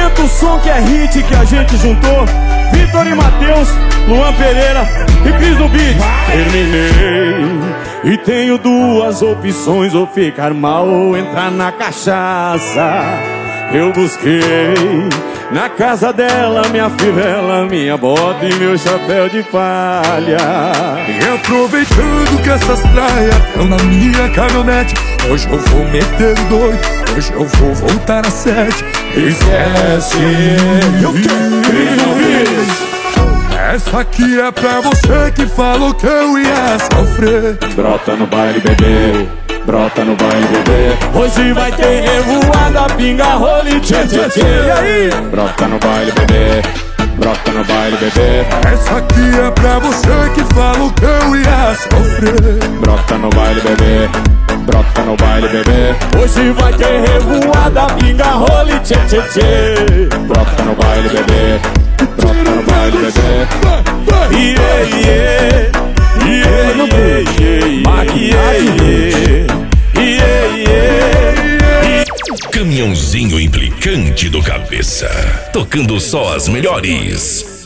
Aumenta o som que é hit que a gente juntou. Vitor e Matheus, Luan Pereira e Cris no beat. Terminei e tenho duas opções: ou ficar mal ou entrar na cachaça. Eu busquei na casa dela minha fivela, minha bota e meu chapéu de palha. E aproveitando que essas praias estão na minha caminhonete, hoje eu vou meter o doido, hoje eu vou voltar às 7. Esquece. Essa aqui é pra você que falou que eu ia sofrer. Brota no baile, bebê, brota no baile, bebê. Hoje vai ter revoada, pinga, role, tchê, tchê, tchê. E aí? Brota no baile, bebê, brota no baile, bebê. Essa aqui é pra você que falou que eu ia sofrer. Brota no baile, bebê, brota no baile, bebê. Hoje vai ter revoada, pinga, role, tchê, tchê, tchê. Brota no baile, bebê, brota no baile, bebê. Yeah, yeah, yeah, yeah, yeah. Caminhãozinho implicante do Cabeça, tocando só as melhores.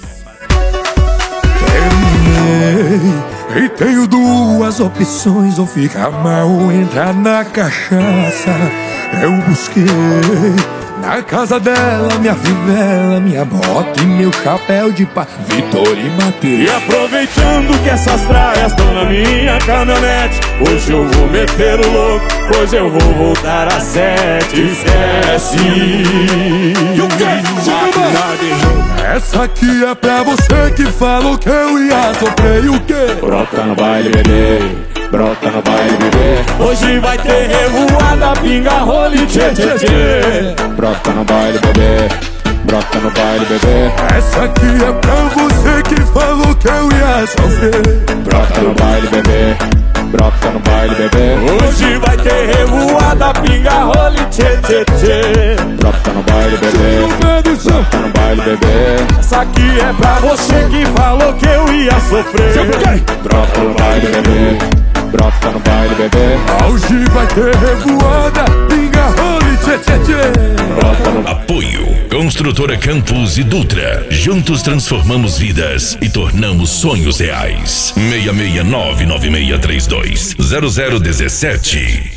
Terminei e tenho duas opções: ou ficar mal ou entrar na cachaça. Eu busquei na casa dela minha fivela, minha bota e meu chapéu de pá. Vitor e Matheus. E aproveitando que essas praias estão na minha caminhonete, hoje eu vou meter o louco, hoje eu vou voltar às 7. Esquece. Essa aqui é pra você que falou que eu ia sofrer. E o quê? Brota no baile, bebê, brota no baile, bebê. Hoje vai ter revoada, pinga, role, tchê, tchê, tchê. Brota no baile, bebê, brota no baile, bebê. Essa aqui é pra você que falou que eu ia sofrer. Brota no baile, bebê, brota no baile, bebê. Hoje vai ter revoada, pinga, role, tchê, tchê, tchê. Brota no baile, bebê, brota no baile, bebê. Essa aqui é pra você que falou que eu ia sofrer. Brota no baile, bebê, brota no baile, bebê. Hoje vai ter revoada, pinga, role, tchê, tchê, tchê. Apoio Construtora Campos e Dutra. Juntos transformamos vidas e tornamos sonhos reais. 66996320017